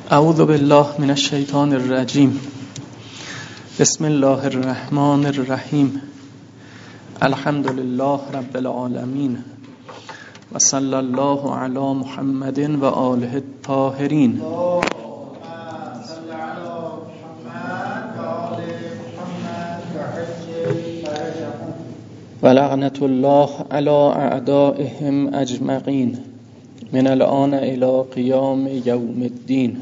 اعوذ بالله من الشیطان الرجیم. بسم الله الرحمن الرحیم. الحمد لله رب العالمین و صلی الله علی محمد و آله الطاهرین. و لعنت الله علی اعدائهم اجمعین من الان الی قیام یوم الدین.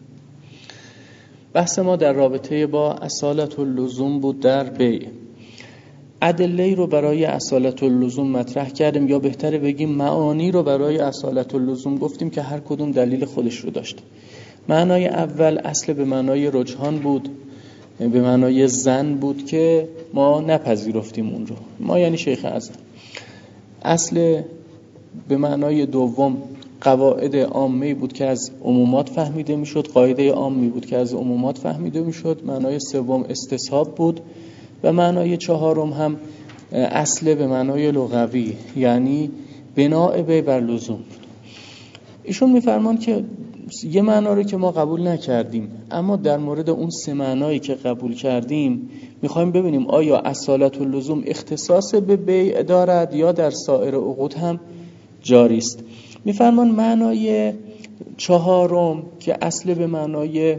بحث ما در رابطه با اصالت اللزوم بود در بیع. ادله رو برای اصالت اللزوم مطرح کردیم، یا بهتره بگیم معانی رو برای اصالت اللزوم گفتیم که هر کدوم دلیل خودش رو داشت. معنای اول اصل به معنای رجحان بود، به معنای زن بود که ما نپذیرفتیم اون رو، ما یعنی شیخ اعظم. اصل به معنای دوم قواعد عامی بود که از عمومات فهمیده میشد، قاعده عامی بود که از عمومات فهمیده میشد. معنای سوم استصحاب بود و معنای چهارم هم اصل به معنای لغوی، یعنی بناء بیع بر لزوم بود. ایشون میفرمان که یه معنا رو که ما قبول نکردیم، اما در مورد اون سه معنایی که قبول کردیم میخوایم ببینیم آیا اصالت اللزوم اختصاص به بیع دارد یا در سایر عقود هم جاری است. میفرمان معنای چهارم که اصل به معنای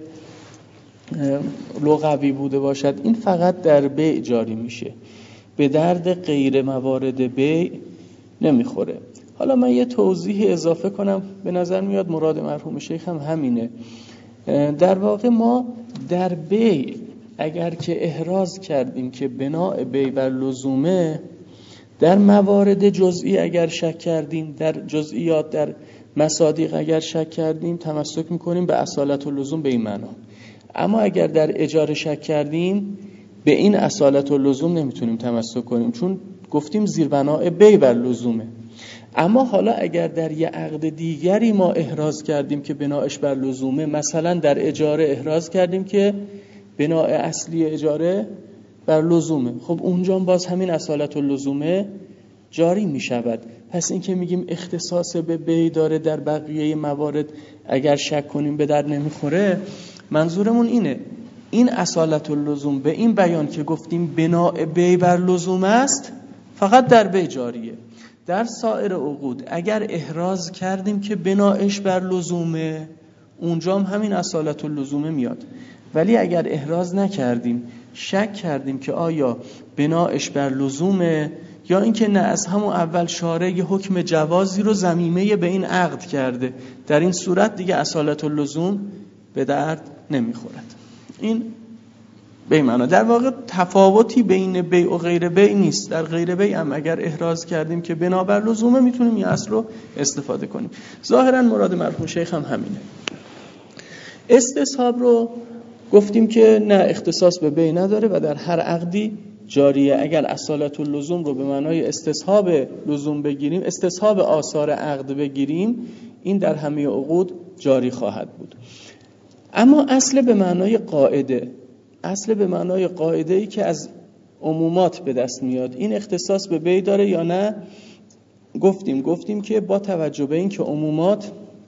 لغوی بوده باشد، این فقط در بیع جاری میشه، به درد غیر موارد بیع نمیخوره. حالا من یه توضیح اضافه کنم، به نظر میاد مراد مرحوم شیخ هم همینه. در واقع ما در بیع اگر که احراز کردیم که بناء بیع بر لزومه، در موارد جزئی اگر شک کردیم، در جزئیات در مصادیق اگر شک کردیم، تمسک میکنیم به اصالت اللزوم به این معنا. اما اگر در اجاره شک کردیم، به این اصالت اللزوم نمیتونیم تمسک کنیم، چون گفتیم زیر بناء بیع بر لزومه. اما حالا اگر در یه عقد دیگری ما احراز کردیم که بناءش بر لزومه، مثلا در اجاره احراز کردیم که بناء اصلی اجاره بر لزومه، خب اونجا باز همین اصالت اللزومه جاری می شود. پس این که میگیم اختصاص به بیع داره در بقیه موارد اگر شک کنیم به در نمیخوره، منظورمون اینه این اصالت اللزوم به این بیان که گفتیم بناء بیع بر لزوم است فقط در بیع جاریه. در سایر عقود اگر احراز کردیم که بناءش بر لزومه، اونجا هم همین اصالت اللزومه میاد. ولی اگر احراز نکردیم، شک کردیم که آیا بناءش بر لزومه یا اینکه نه، از همون اول شارع یه حکم جوازی رو ضمیمه به این عقد کرده، در این صورت دیگه اصالت اللزوم به درد نمیخورد. این به این معنا در واقع تفاوتی بین بیع و غیر بیع نیست. در غیر بیع هم اگر احراز کردیم که بنا بر لزومه، میتونیم این اصل رو استفاده کنیم. ظاهرا مراد مرحوم شیخ هم همینه. استصحاب رو گفتیم که نه، اختصاص به بیع نداره و در هر عقدی جاریه. اگر اصالت اللزوم رو به معنای استصحاب لزوم بگیریم، استصحاب آثار عقد بگیریم، این در همه عقود جاری خواهد بود. اما اصل به معنای قاعده، اصل به معنای قاعده‌ای که از عمومات به دست میاد، این اختصاص به بیع داره یا نه؟ گفتیم که با توجه به این که عمومات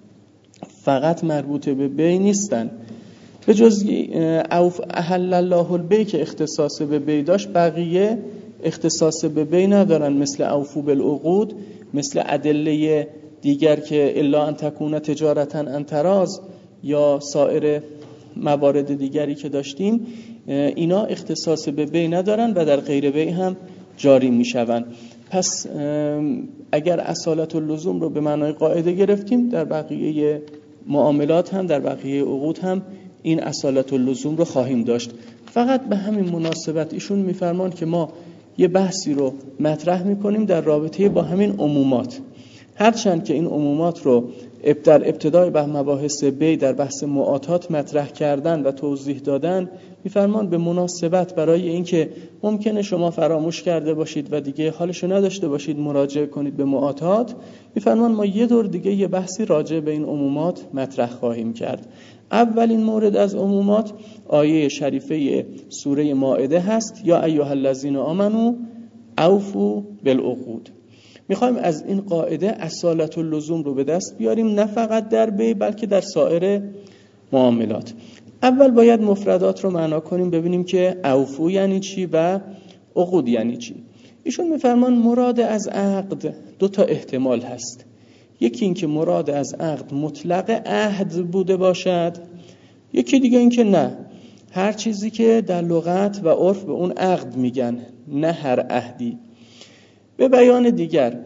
فقط مربوط به بیع نیستن، به جز احل الله البیع که اختصاص به بیع داشت، بقیه اختصاص به بیع ندارن، مثل اوفو بالعقود، مثل ادله دیگر که الا ان تکون تجارتا عن تراض یا سایر موارد دیگری که داشتیم، اینا اختصاص به بیع ندارن و در غیر بیع هم جاری میشوند. پس اگر اصالت اللزوم رو به معنای قاعده گرفتیم، در بقیه معاملات هم، در بقیه عقود هم این اصالت اللزوم رو خواهیم داشت. فقط به همین مناسبت ایشون میفرمان که ما یه بحثی رو مطرح میکنیم در رابطه با همین عمومات، هرچند که این عمومات رو در ابتدای مباحث بیع در بحث معاطات مطرح کردن و توضیح دادن، میفرمان به مناسبت برای اینکه ممکنه شما فراموش کرده باشید و دیگه حالشو نداشته باشید مراجعه کنید به معاطات، میفرمان ما یه دور دیگه یه بحثی راجع به این عمومات مطرح خواهیم کرد. اولین مورد از عمومات آیه شریفه سوره مائده هست، یا ایها الذین آمنو اوفوا بالعقود. میخوایم از این قاعده اصالت اللزوم رو به دست بیاریم، نه فقط در بیع بلکه در سایر معاملات. اول باید مفردات رو معنا کنیم، ببینیم که اوفو یعنی چی و عقود یعنی چی. ایشون میفرمان مراد از عقد 2 تا احتمال هست. یکی این که مراد از عقد مطلق عهد بوده باشد، یکی دیگه این که نه، هر چیزی که در لغت و عرف به اون عقد میگن، نه هر عهدی. به بیان دیگر،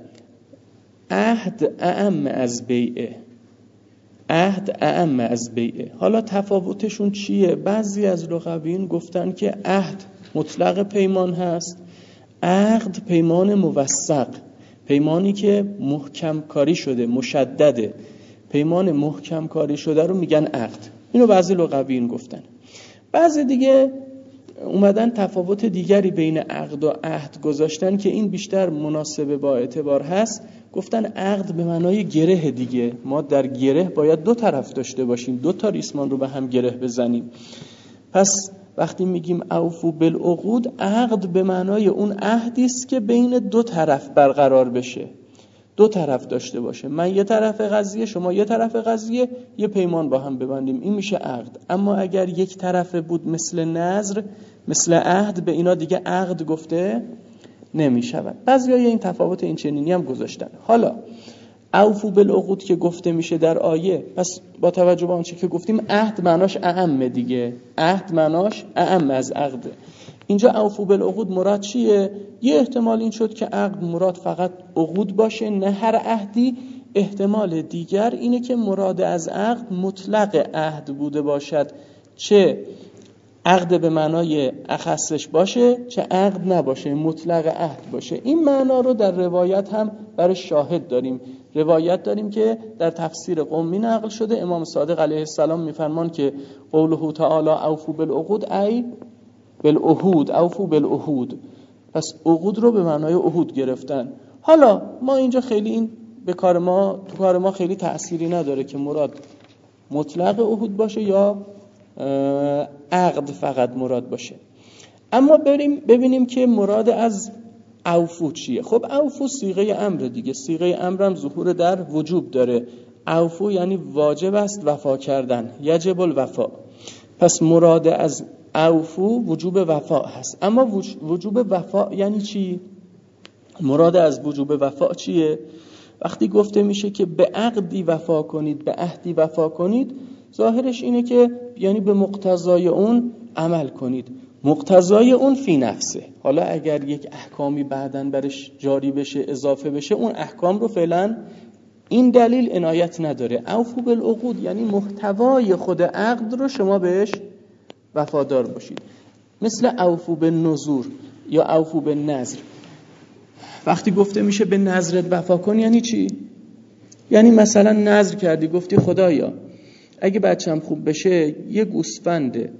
عهد اعم از بیعه، عهد اعم از بیعه. حالا تفاوتشون چیه؟ بعضی از لغویین گفتن که عهد مطلق پیمان هست، عقد پیمان موثق، پیمانی که محکم کاری شده، مشدده، پیمان محکم کاری شده رو میگن عقد. اینو بعضی لغویین گفتن. بعضی دیگه اومدن تفاوت دیگری بین عقد و عهد گذاشتن که این بیشتر مناسب با اعتبار هست. گفتن عقد به معنای گره دیگه، ما در گره باید 2 طرف داشته باشیم، 2 تا ریسمان رو به هم گره بزنیم. پس وقتی میگیم اوفو بالعقود، عقد به معنای اون عهدی است که بین 2 طرف برقرار بشه، 2 طرف داشته باشه. من یه طرف قضیه، شما یه طرف قضیه، یه پیمان با هم ببندیم، این میشه عقد. اما اگر یک طرفه بود مثل نذر، مثل عهد، به اینا دیگه عقد گفته نمیشود. بعضیا این تفاوت این چنینی هم گذاشتن. حالا اوفو بالعقود که گفته میشه در آیه، پس با توجه به آنچه که گفتیم عهد معناش اعم دیگه، عهد معناش اعم از عقد. اینجا اوفو بالعقود مراد چیه؟ یه احتمال این شد که عقد مراد فقط عقود باشه، نه هر عهدی. احتمال دیگر اینه که مراد از عقد مطلق عهد بوده باشد، چه عقد به معنای اخصش باشه، چه عقد نباشه، مطلق عهد باشه. این معنا رو در روایت هم برای شاهد داریم. روایت داریم که در تفسیر قمی نقل شده، امام صادق علیه السلام میفرمان که قوله تعالی اوفو بالعقود ای بالعهود، اوفو بالعهود. پس عقود رو به معنای عهود گرفتن. حالا ما اینجا خیلی این به کار ما خیلی تأثیری نداره که مراد مطلق عهود باشه یا عقد فقط مراد باشه. اما ببینیم که مراد از اوفو چیه. خب اوفو صیغه امر دیگه، صیغه امرم ظهور در وجوب داره. اوفو یعنی واجب است وفا کردن، یجب الوفا. پس مراد از اوفو وجوب وفا هست. اما وجوب وفا یعنی چی؟ مراد از وجوب وفا چیه؟ وقتی گفته میشه که به عقدی وفا کنید، به عهدی وفا کنید، ظاهرش اینه که یعنی به مقتضای اون عمل کنید. مقتضای اون فی نفسه. حالا اگر یک احکامی بعداً برش جاری بشه، اضافه بشه، اون احکام رو فعلا این دلیل عنایت نداره. اوفو بالعقود یعنی محتوای خود عقد رو شما بهش وفادار باشید. مثل اوفو بالنذور یا اوفو بالنذر. وقتی گفته میشه به نذرت وفا کن یعنی چی؟ یعنی مثلا نذر کردی، گفتی خدایا اگه بچم خوب بشه یه گوسفنده،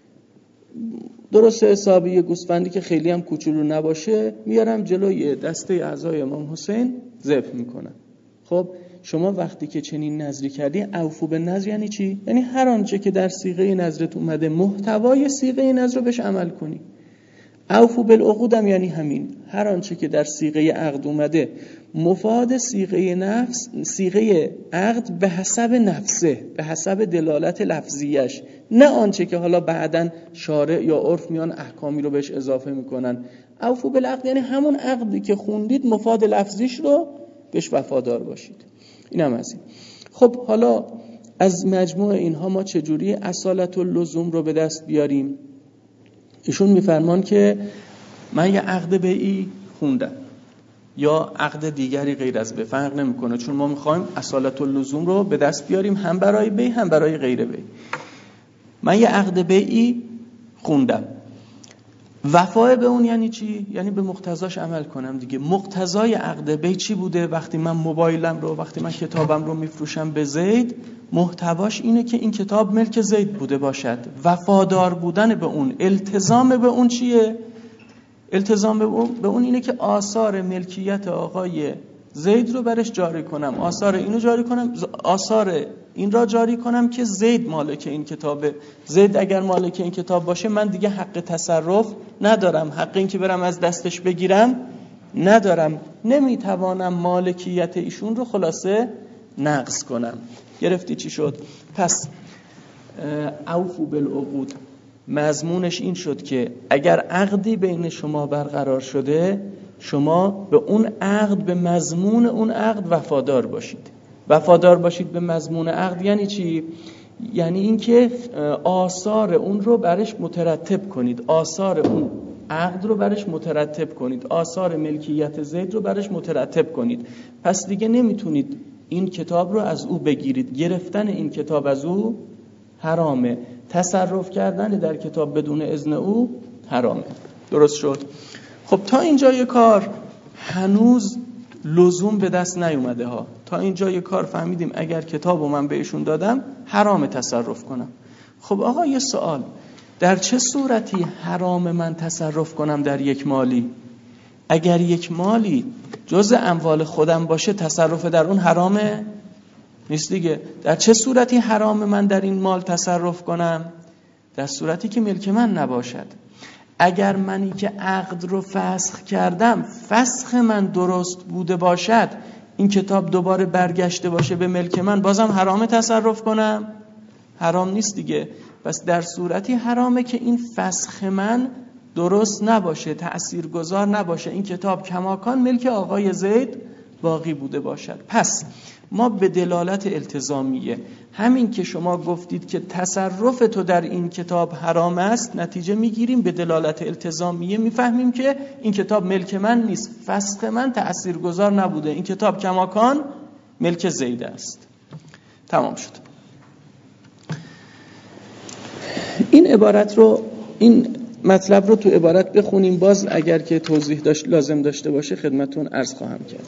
درست حسابی یه گوسفندی که خیلی هم کوچولو نباشه، میارم جلوی دسته اعضای امام حسین ذبح میکنم. خب شما وقتی که چنین نذری کردی، اوفو بالنذر یعنی چی؟ یعنی هر آنچه که در صیغه نذرت اومده محتوای صیغه نذر رو بهش عمل کنی. اوفو بالعقود هم یعنی همین، هر آنچه که در صیغه عقد اومده مفاد صیغه عقد به حسب نفسه، به حسب دلالت لفظیش، نه آنچه که حالا بعداً شارع یا عرف میان احکامی رو بهش اضافه میکنن. اوفو بالعقد یعنی همون عقدی که خوندید مفاد لفظیش رو بهش وفادار باشید. این هم از این. خب حالا از مجموع اینها ما چجوری اصالت اللزوم رو به دست بیاریم؟ ایشون میفرمان که من یه عقد بیعی خوندم یا عقد دیگری غیر از بیع، فرق نمیکنه، چون ما میخوایم اصالت اللزوم رو به دست بیاریم هم برای بیع هم برای غیر بیع. من یه عقد بیعی خوندم، وفای به اون یعنی چی؟ یعنی به مقتضاش عمل کنم دیگه. مقتضای عقد بیع چی بوده؟ وقتی من موبایلم رو، وقتی من کتابم رو میفروشم به زید، محتواش اینه که این کتاب ملک زید بوده باشد. وفادار بودن به اون، التزام به اون چیه؟ التزام به اون اینه که آثار ملکیت آقای زید رو برش جاری کنم، آثار اینو جاری کنم، آثار این را جاری کنم که زید مالک این کتابه. زید اگر مالک این کتاب باشه من دیگه حق تصرف ندارم، حق این که برم از دستش بگیرم ندارم، نمیتوانم مالکیت ایشون رو خلاصه نقض کنم. گرفتی چی شد؟ پس اوفوا بالعقود مضمونش این شد که اگر عقدی بین شما برقرار شده شما به اون عقد، به مضمون اون عقد وفادار باشید. وفادار باشید به مضمون عقد یعنی چی؟ یعنی اینکه آثار اون رو برش مترتب کنید، آثار اون عقد رو برش مترتب کنید، آثار ملکیت زید رو برش مترتب کنید. پس دیگه نمیتونید این کتاب رو از او بگیرید. گرفتن این کتاب از او حرامه، تصرف کردن در کتاب بدون اذن او حرامه. درست شد؟ خب تا اینجای کار هنوز لزوم به دست نیومده ها. تا اینجای کار فهمیدیم اگر کتابو من بهشون دادم حرام تصرف کنم. خب آقا یه سوال، در چه صورتی حرام من تصرف کنم در یک مالی؟ اگر یک مالی جز اموال خودم باشه تصرف در اون حرامه؟ نیست دیگه. در چه صورتی حرام من در این مال تصرف کنم؟ در صورتی که ملک من نباشد. اگر منی که عقد رو فسخ کردم فسخ من درست بوده باشد، این کتاب دوباره برگشته باشه به ملک من، بازم حرام تصرف کنم؟ حرام نیست دیگه. پس در صورتی حرامه که این فسخ من درست نباشه، تأثیرگذار نباشه، این کتاب کماکان ملک آقای زید باقی بوده باشد. پس ما به دلالت التزامیه، همین که شما گفتید که تصرف تو در این کتاب حرام است، نتیجه میگیریم به دلالت التزامیه میفهمیم که این کتاب ملک من نیست، فسخ من تأثیرگذار نبوده، این کتاب کماکان ملک زید است. تمام شد. این عبارت رو، این مطلب رو تو عبارت بخونیم، باز اگر که توضیح لازم داشته باشه خدمتون عرض خواهم کرد.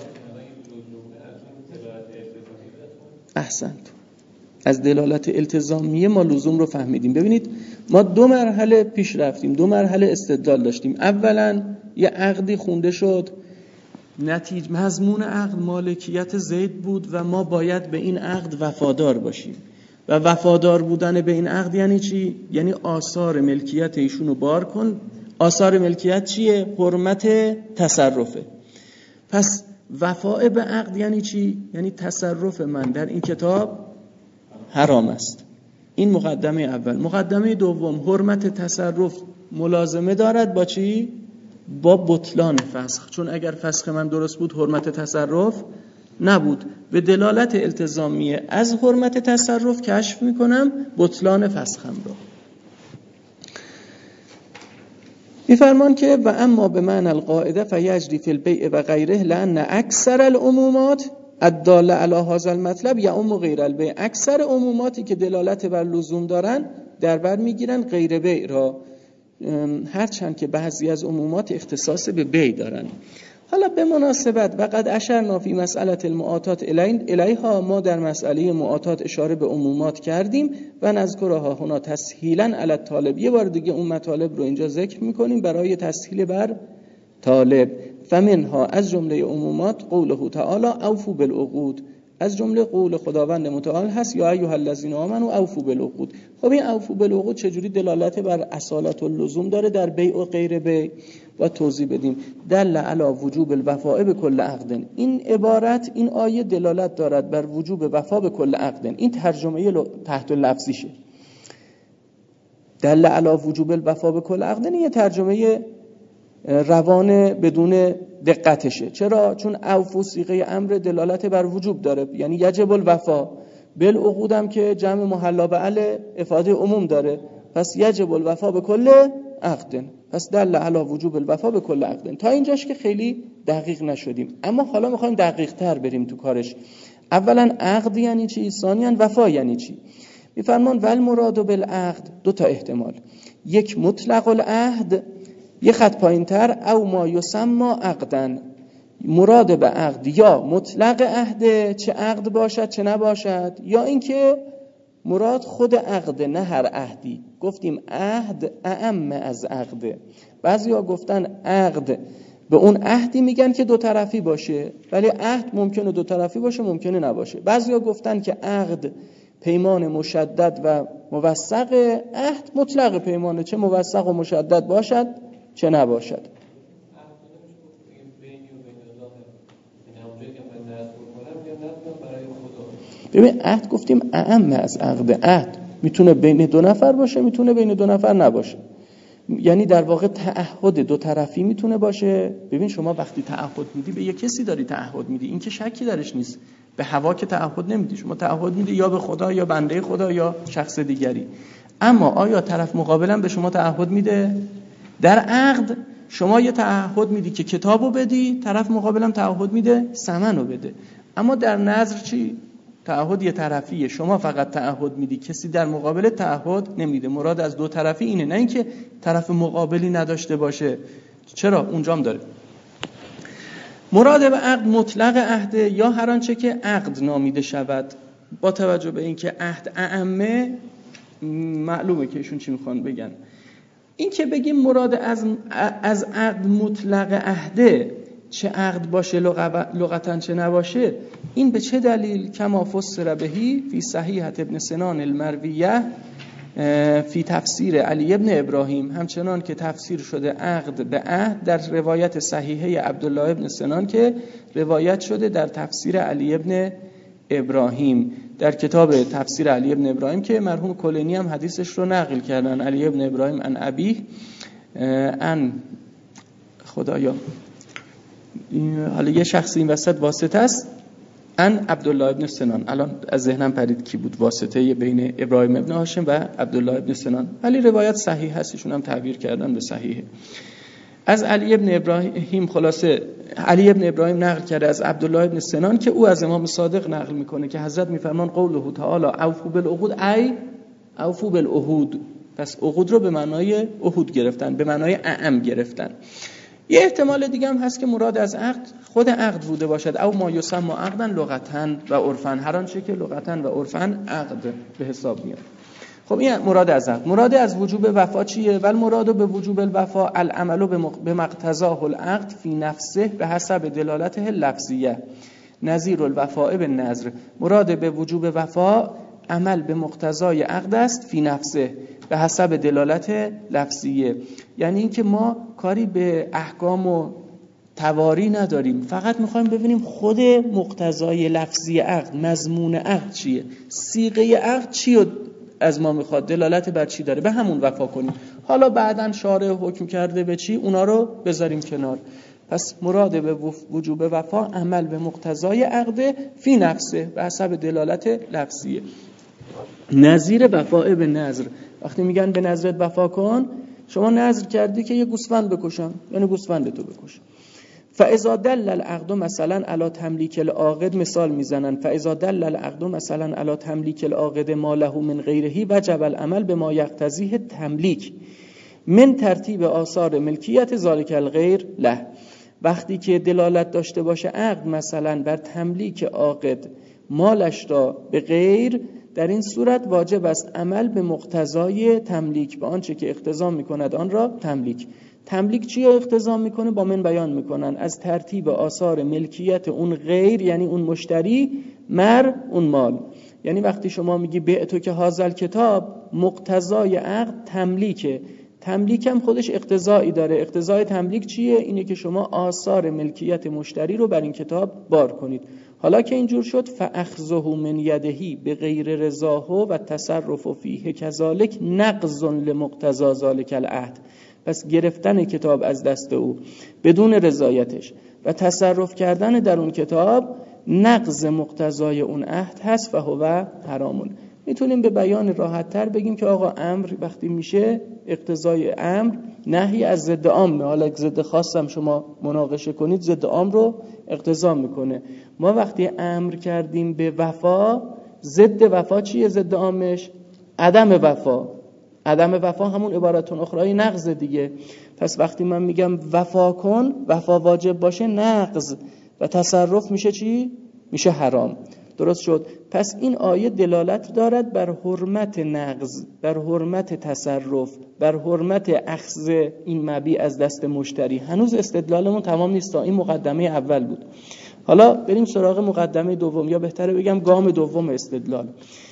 احسنت. از دلالت التزامیه ما لزوم رو فهمیدیم. ببینید ما 2 مرحله پیش رفتیم، 2 مرحله استدلال داشتیم. اولا یه عقدی خونده شد، نتیجه مضمون عقد مالکیت زید بود و ما باید به این عقد وفادار باشیم. و وفادار بودن به این عقد یعنی چی؟ یعنی آثار ملکیت ایشونو بار کن. آثار ملکیت چیه؟ حرمت تصرفه. پس وفاء به عقد یعنی چی؟ یعنی تصرف من در این کتاب حرام است. این مقدمه اول. مقدمه دوم، حرمت تصرف ملازمه دارد با چی؟ با بطلان فسخ. چون اگر فسخ من درست بود حرمت تصرف نبود. به دلالت التزامیه از حرمت تصرف کشف میکنم بطلان فسخم رو. میفرمان که و اما به معنی القاعده فیجری فی البیع و غیره لان اکثر العمومات الداله علی هذا المطلب یعم غیر البیع. اکثر عموماتی که دلالت بر لزوم دارن در بر میگیرن غیر بیع را، هرچند که بعضی از عمومات اختصاص به بیع دارن. حالا به مناسبت و قد اشرنا فی مسئله المعاطات الیها، ما در مسئله معاطات اشاره به عمومات کردیم و نذکرها هنا تسهیلا علی الطالب. یه بار دیگه اون مطالب رو اینجا ذکر میکنیم برای تسهیل بر طالب. فمنها، از جمله عمومات، قوله تعالی اوفوا بالعقود. از جمله قول خداوند متعال هست یا ایها الذین آمنوا اوفوا بالعقود. خب این اوفوا بالعقود چجوری دلالت بر اصالت اللزوم داره در بیع و غیر بیع؟ و توضیح بدیم. دل علی وجوب الوفاء بكل عقد. این عبارت، این آیه دلالت دارد بر وجوب وفا به کل عقد. این ترجمه تحت لفظیشه. دل علی وجوب الوفاء بكل عقد این یه ترجمه روان بدون دقتشه. چرا؟ چون اوفو صیغه امر دلالت بر وجوب داره، یعنی یجب الوفا. بالعقود هم که جمع محلا به افاده عموم داره، پس یجب الوفا به کل عقد. پس دل علی وجوب الوفا به کل عقد. تا اینجاش که خیلی دقیق نشدیم، اما حالا میخوایم دقیق تر بریم تو کارش. اولا عقد یعنی چی؟ ثانیاً وفا یعنی چی؟ میفرمان ول مراد بالعقد 2 تا احتمال. یک مطلق العهد، یه خط پایین‌تر، او ما یسمى عقدن. مراد به عقد یا مطلق عهد، چه عقد باشد چه نباشد، یا اینکه مراد خود عقد نه هر عهدی. گفتیم عهد اعم از عقد. بعضیا گفتن عقد به اون عهدی میگن که 2 طرفی باشه، ولی عهد ممکنه 2 طرفی باشه ممکنه نباشه. بعضیا گفتن که عقد پیمان مشدد و موثق، عهد مطلق پیمانه، چه موثق و مشدد باشد چه نباشد. ببین عهد گفتیم اعم از عقد. عهد میتونه بین دو نفر باشه، میتونه بین دو نفر نباشه. یعنی در واقع تعهد دو طرفی میتونه باشه. ببین شما وقتی تعهد میدی به یک کسی داری تعهد میدی، این که شکی درش نیست. به هوا که تعهد نمیدی، شما تعهد میدی یا به خدا یا بنده خدا یا شخص دیگری. اما آیا طرف مقابلم به شما تعهد میده؟ در عقد شما یه تعهد میدی که کتابو بدی، طرف مقابلم تعهد میده ثمنو بده. اما در نذر چی؟ تعهد یه طرفیه، شما فقط تعهد میدی، کسی در مقابل تعهد نمیده. مراد از دو طرفی اینه، نه اینکه طرف مقابلی نداشته باشه. چرا؟ اونجام داره. مراد به عقد مطلق عهده یا هر آنچه که عقد نامیده شود. با توجه به اینکه عهد اعمه، معلومه که ایشون چی میخوان بگن. این که بگیم مراد از عقد مطلق عهده، چه عقد باشه لغتاً چه نباشه، این به چه دلیل؟ کما فسر بهی فی صحیحة ابن سنان المرویه فی تفسیر علی ابن ابراهیم، همچنان که تفسیر شده عقد به عهد در روایت صحیحه عبدالله ابن سنان که روایت شده در تفسیر علی ابن ابراهیم، در کتاب تفسیر علی ابن ابراهیم که مرحوم کلینی هم حدیثش رو نقل کردن. علی ابن ابراهیم ان ابیه ان خدایا، حالا یه شخصی این وسط واسطه است، ان عبدالله ابن سنان. الان از ذهنم پرید کی بود واسطه بین ابراهیم ابن هاشم و عبدالله ابن سنان، ولی روایت صحیح هست، ایشون هم تعبیر کردن به صحیحه. از علی ابن ابراهیم، خلاصه علی ابن ابراهیم نقل کرده از عبدالله ابن سنان که او از امام صادق نقل میکنه که حضرت میفرمان قوله تعالی اوفوا بالعقود ای اوفوا بالعهود. پس عقود رو به معنای عهود گرفتن، به معنای اعم گرفتن. یه احتمال دیگه هم هست که مراد از عقد خود عقد بوده باشد، او ما یسمى عقدا لغتا و عرفا، هر آنچه که لغتا و عرفا عقد به حساب میاد. خب این مراد از عقد. مراد از وجوب وفا چیه؟ ول مراد به وجوب الوفا العمل به مقتضاه العقد فی نفسه به حسب دلالته اللفظیه نظیر الوفاء بالنذر. مراد به وجوب وفا عمل به مقتضای عقد است فی نفسه به حسب دلالت لفظیه، یعنی اینکه ما کاری به احکام و تواری نداریم، فقط میخوایم ببینیم خود مقتضای لفظی عقد، مضمون عقد چیه، صیغه عقد چیه از ما میخواد، دلالت بر چی داره، به همون وفا کنیم. حالا بعداً شارع حکم کرده به چی، اونا رو بذاریم کنار. پس مراد به وجوب وفا عمل به مقتضای عقد فی نفسه به حسب دلالت لفظیه. نظیر وفاء به نذر، وقتی میگن به نذرت وفا کن، شما نذر کردی که یه گوسفند بکشم، یعنی گوسفندتو بکش. فاذا دل العقد مثلا علی تملیک العاقد، مثال میزنن، فاذا دل العقد مثلا علی تملیک العاقد ما له من غیره وجب العمل بما یقتضیه تملیک من ترتیب آثار ملکیت ذالک الغیر له. وقتی که دلالت داشته باشه عقد مثلا بر تملیک عاقد مالش را به غیر، در این صورت واجب است عمل به مقتضای تملیک، به آنچه که اقتضا میکند آن را تملیک. تملیک چی اقتضا میکنه؟ با من بیان میکنن، از ترتیب آثار ملکیت اون غیر، یعنی اون مشتری، مر اون مال. یعنی وقتی شما میگی بعتو که هازل کتاب، مقتضای عقد تملیکه. تملیک هم خودش اقتضایی داره. اقتضای تملیک چیه؟ اینه که شما آثار ملکیت مشتری رو بر این کتاب بار کنید. حالا که اینجور شد، فاخذه من یدهی به غیر رضاه و تصرف فیه کذالک نقض لمقتضا ذالک العهد. پس گرفتن کتاب از دست او بدون رضایتش و تصرف کردن در اون کتاب نقض مقتضای اون عهد هست، فهو حرامون. میتونیم به بیان راحت تر بگیم که آقا امر وقتی میشه اقتضای امر نهی از ضد عامه. حالا ضد خاصم شما مناقشه کنید، ضد عام رو اقتضا میکنه. ما وقتی امر کردیم به وفا، ضد وفا چیه؟ ضد عامش عدم وفا. عدم وفا همون عبارتون اخرای نقض دیگه. پس وقتی من میگم وفا کن، وفا واجب باشه، نقض و تصرف میشه چی؟ میشه حرام. درست شد؟ پس این آیه دلالت دارد بر حرمت نقض، بر حرمت تصرف، بر حرمت اخذ این مبیع از دست مشتری. هنوز استدلالمون تمام نیست، این مقدمه اول بود. حالا بریم سراغ مقدمه دوم، یا بهتره بگم گام دوم استدلال.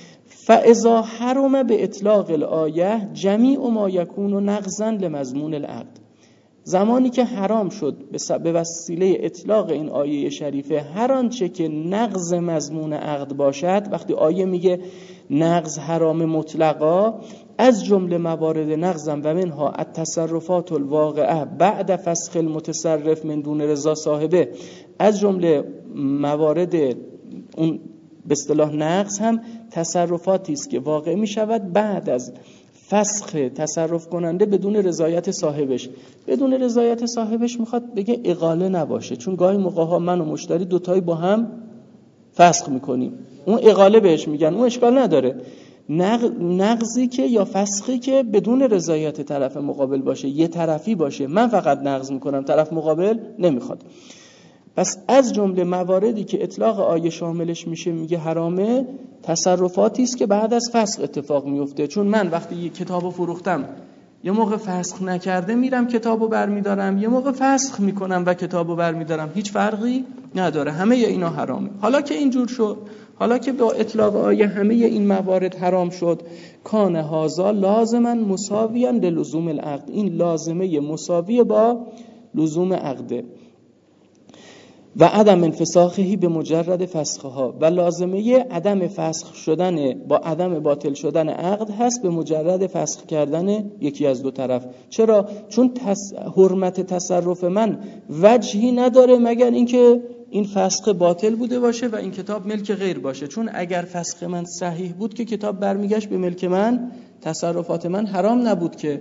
فاذا حرم به اطلاق الآیه جمیع ما یکون نقضا لمضمون العقد. زمانی که حرام شد به وسیله اطلاق این آیه شریفه هر آنچه که نقض مضمون عقد باشد، وقتی آیه میگه نقض حرام مطلقا، از جمله موارد نقضم و منها التصرفات الواقعه بعد فسخ المتصرف من دون رضا صاحبه، از جمله موارد اون به اصطلاح نقض هم تصرفاتی است که واقع می شود بعد از فسخ تصرف کننده بدون رضایت صاحبش. بدون رضایت صاحبش میخواد بگه اقاله نباشه، چون گاهی موقع‌ها من و مشتری دوتایی با هم فسخ میکنیم، اون اقاله بهش میگن، اون اشکال نداره. نقضی که یا فسخی که بدون رضایت طرف مقابل باشه، یه طرفی باشه، من فقط نقض میکنم طرف مقابل نمیخواد. پس از جمله مواردی که اطلاق آیه شاملش میشه میگه حرامه، تصرفاتی است که بعد از فسخ اتفاق میفته. چون من وقتی یک کتابو فروختم یه موقع فسخ نکرده میرم کتابو برمیدارم، یه موقع فسخ میکنم و کتابو برمیدارم، هیچ فرقی نداره، همه اینا حرامه. حالا که اینجور شد، حالا که با اطلاق آیه همه این موارد حرام شد، کان هذا لازما مساویا للزوم العقد، این لازمه مساوی با لزوم عقده و عدم انفساخه به مجرد فسخها، و لازمه عدم فسخ شدن با عدم باطل شدن عقد هست به مجرد فسخ کردن یکی از دو طرف. چرا؟ چون حرمت تصرف من وجهی نداره مگر اینکه این فسخ باطل بوده باشه و این کتاب ملک غیر باشه. چون اگر فسخ من صحیح بود که کتاب برمیگشت به ملک من، تصرفات من حرام نبود که.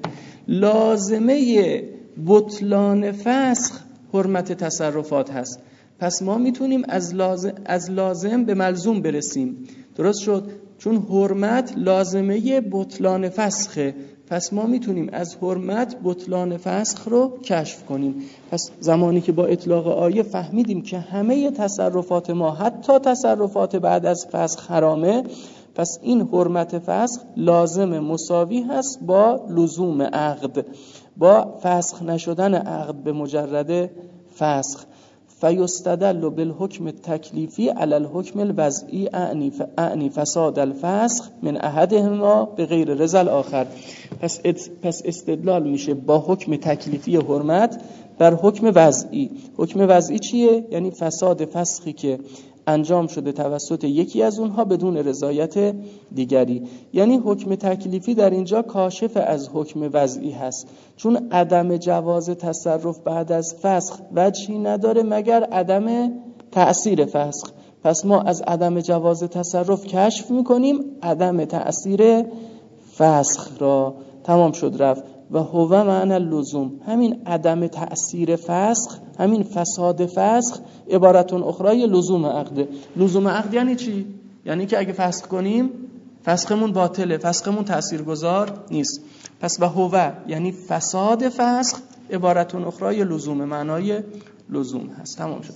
لازمه بطلان فسخ حرمت تصرفات هست. پس ما میتونیم از لازم به ملزوم برسیم. درست شد؟ چون حرمت لازمه بطلان فسخه، پس ما میتونیم از حرمت بطلان فسخ رو کشف کنیم. پس زمانی که با اطلاق آیه فهمیدیم که همه تصرفات ما حتی تصرفات بعد از فسخ حرامه، پس این حرمت فسخ لازم مساوی هست با لزوم عقد، با فسخ نشدن عقد به مجرد فسخ. فیستدل بالحکم التکلیفی علی الحکم الوضعی اعنی فساد الفسخ من احدهما به غیر رضا الاخر. پس استدلال میشه با حکم تکلیفی حرمت بر حکم وضعی. حکم وضعی چیه؟ یعنی فساد فسخی که انجام شده توسط یکی از اونها بدون رضایت دیگری. یعنی حکم تکلیفی در اینجا کاشف از حکم وضعی هست، چون عدم جواز تصرف بعد از فسخ وجهی نداره مگر عدم تأثیر فسخ. پس ما از عدم جواز تصرف کشف میکنیم عدم تأثیر فسخ را. تمام شد رفت. و هو معنی اللزوم، همین عدم تأثیر فسخ، همین فساد فسخ عبارتون اخرای لزوم عقد. لزوم عقد یعنی چی؟ یعنی که اگه فسخ کنیم فسخمون باطله، فسخمون تأثیرگذار نیست. پس و هو یعنی فساد فسخ عبارتون اخرای لزوم، معنای لزوم هست. تمام شد.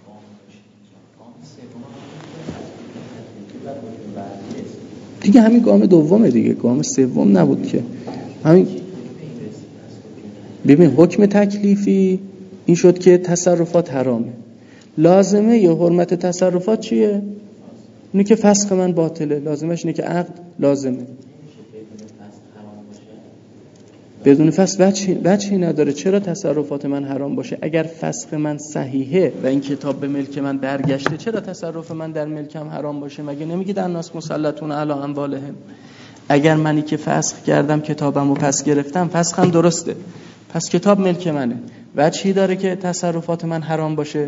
دیگه همین گام دومه دیگه، گام سوم نبود که. همین ببین حکم تکلیفی این شد که تصرفات حرامه. لازمه یا حرمت تصرفات چیه؟ اینه که فسخ من باطله، لازمش اینه که عقد لازمه. بدون فسخ وجهی نداره. چرا تصرفات من حرام باشه؟ اگر فسخ من صحیحه و این کتاب به ملک من برگشته، چرا تصرف من در ملکم حرام باشه؟ مگه نمیگید الناس مسلطون علی اموالهم؟ اگر منی که فسخ کردم کتابمو پس گرفتم، فسخم درسته، پس کتاب ملک منه، وجهی داره که تصرفات من حرام باشه؟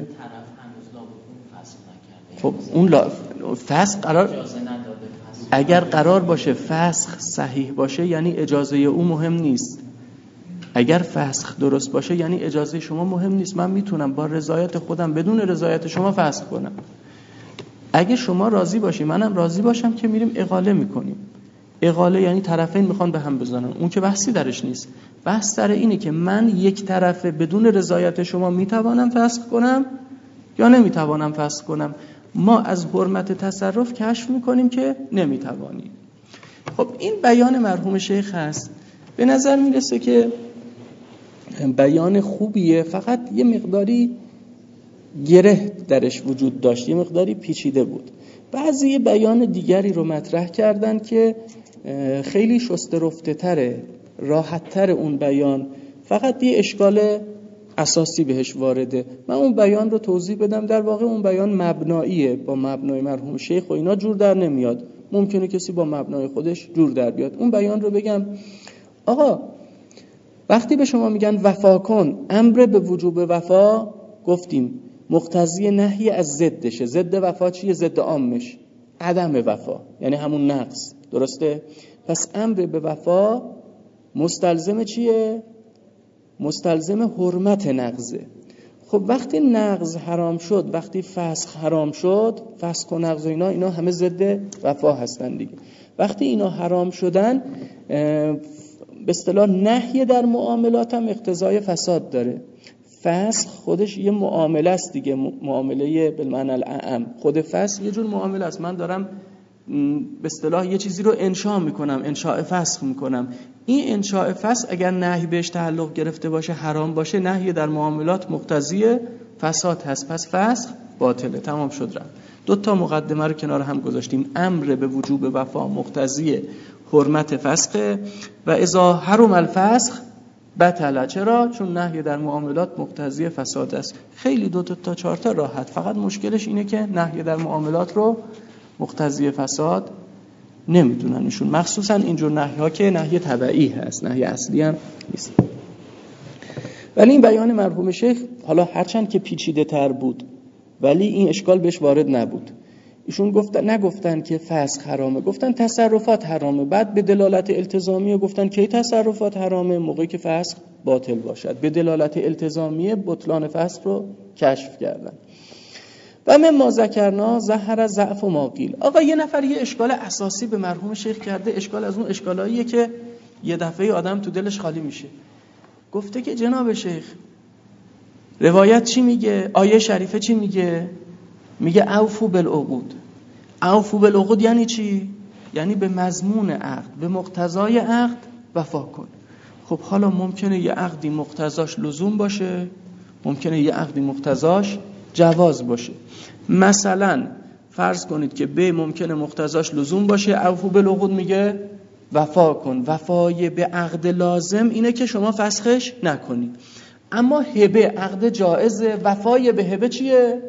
خب اون فسخ قرار، اگر قرار باشه فسخ صحیح باشه یعنی اجازه او مهم نیست. اگر فسخ درست باشه یعنی اجازه شما مهم نیست. من میتونم با رضایت خودم بدون رضایت شما فسخ کنم. اگه شما راضی باشی منم راضی باشم که میریم اقاله میکنیم. اقاله یعنی طرفین میخوان به هم بزنن، اون که بحثی درش نیست. بحث در اینه که من یک طرفه بدون رضایت شما میتوانم فسخ کنم یا نمیتوانم فسخ کنم. ما از حرمت تصرف کشف میکنیم که نمیتوانیم. خب این بیان مرحوم شیخ هست، به نظر میرسه که بیان خوبیه، فقط یه مقداری گره درش وجود داشت، یه مقداری پیچیده بود. بعضی بیان دیگری رو مطرح کردن که خیلی شسته رفته تره، راحت تر اون بیان، فقط یه اشکال اساسی بهش وارده. من اون بیان رو توضیح بدم. در واقع اون بیان مبناییه، با مبنای مرحوم شیخ و اینا جور در نمیاد. ممکنه کسی با مبنای خودش جور در بیاد. اون بیان رو بگم. آقا وقتی به شما میگن وفا کن، امر به وجوب وفا گفتیم مقتضی نهی از ضدشه. ضد وفا چیه؟ ضد عامش عدم وفا، یعنی همون نقض. درسته؟ پس امر به وفا مستلزم چیه؟ مستلزم حرمت نقضه. خب وقتی نقض حرام شد، وقتی فسخ حرام شد، فسخ و نقض و اینا همه ضد وفا هستن دیگه. وقتی اینا حرام شدن، به اصطلاح نهی در معاملات هم اقتضای فساد داره. فسخ خودش یه معامله است دیگه، معامله بالمعنی الاعم. خود فسخ یه جور معامله است. من دارم به اصطلاح یه چیزی رو انشاء میکنم، انشاء فسخ میکنم. این انشاء فسخ اگر نهی بهش تعلق گرفته باشه، حرام باشه، نهی در معاملات مقتضی فساد هست، پس فسخ باطله. تمام شد رفت. 2 مقدمه رو کنار هم گذاشتیم. امر به وجوب وفا مقتضی حرمت فسخ و اذا حرم الفسخ بطل. چرا؟ چون نهی در معاملات مقتضی فساد است. خیلی 2 تا 4 تا راحت. فقط مشکلش اینه که نهی در معاملات رو مقتضی فساد نمیدوننشون، مخصوصا اینجور نهی ها که نهی تبعی هست، نهی اصلی هم نیست. ولی این بیان مرحوم شیخ حالا هرچند که پیچیده تر بود ولی این اشکال بهش وارد نبود. ایشون نگفتن که فسخ حرامه، گفتن تصرفات حرامه. بعد به دلالت التزامیه گفتن که تصرفات حرامه موقعی که فسخ باطل باشد. به دلالت التزامیه بطلان فسخ رو کشف کردن. و من ما ذکرنا ظهر ضعف و ما قیل. آقا یه نفر یه اشکال اساسی به مرحوم شیخ کرده. اشکال از اون اشکالاییه که یه دفعه آدم تو دلش خالی میشه. گفته که جناب شیخ روایت چی میگه؟ آیه شریفه چی میگه؟ میگه اوفو بالعقود. اوفو بالعقود یعنی چی؟ یعنی به مضمون عقد، به مقتضای عقد وفا کن. خب حالا ممکنه یه عقدی مقتضاش لزوم باشه، ممکنه یه عقدی مقتضاش جواز باشه. مثلا فرض کنید که به ممکنه مقتضاش لزوم باشه، اوفو بالعقود میگه وفا کن. وفای به عقد لازم اینه که شما فسخش نکنید. اما هبه عقد جائزه، وفای به هبه چیه؟